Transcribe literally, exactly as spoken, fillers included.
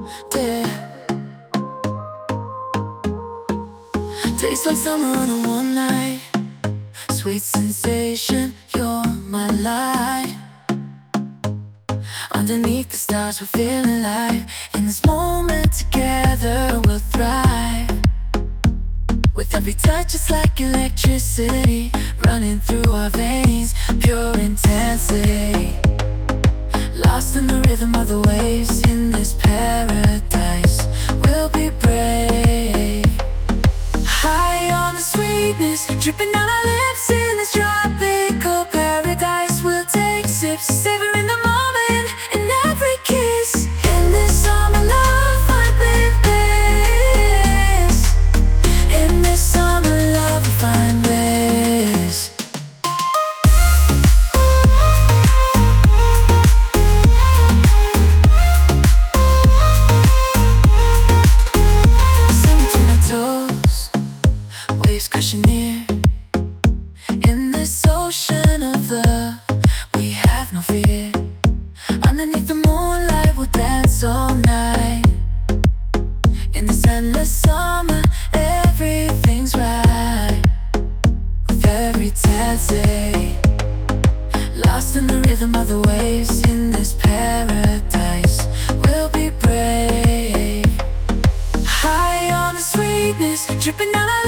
Yeah. Tastes like summer on a one night. Sweet sensation, you're my light. Underneath the stars we're feeling alive. In this moment together we'll thrive. With every touch it's like electricity running through our veins, pure intensity. Lost in the rhythm of the waves. In this paradise we'll be brave. High on the sweetness, dripping down our lips. In this tropical paradise we'll take sips, savoring the moment in every kiss. In this summer love find bliss. In this summer love we find bliss. Sing between our toes, waves crashing near. In this ocean of love, we have no fear. Underneath the moonlight, we'll dance all night. In this endless summer, everything's right. With every tansy, lost in the rhythm of the waves. In this paradise, we'll be brave. High on the sweetness, dripping down our